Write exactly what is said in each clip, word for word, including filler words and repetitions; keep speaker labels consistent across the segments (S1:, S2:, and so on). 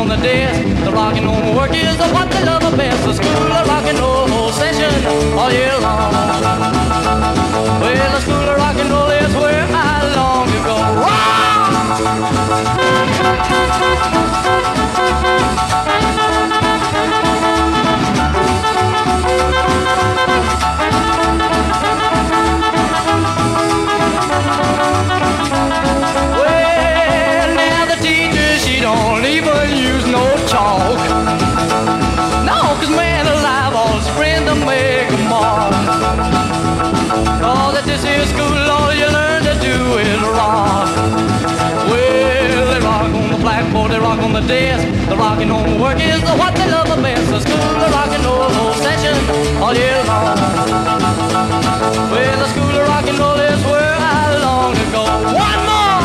S1: on the desk. The rock and roll work is what they love the best. The school of rock and roll session all year long. Well, the school of rock and roll is where I long to go. Well, now the teacher, she don't even use no chalk. No, 'cause man alive, all his friends to make a mark. Cause at this here school, all you learn to do is rock. Well, they rock on the blackboard, they rock on the desk. The rockin' on work is what they love the best. The school of rock and roll session all year long. Well, the school of rock and roll is where I long to go. One more!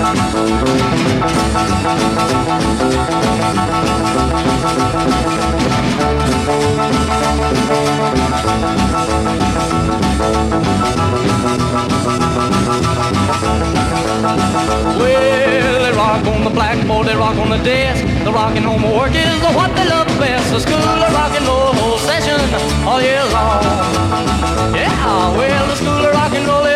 S1: Well, they rock on the blackboard, they rock on the desk. The rockin' home work is what they love best. The school of rock and roll session all year long. Yeah, well, the school of rock and roll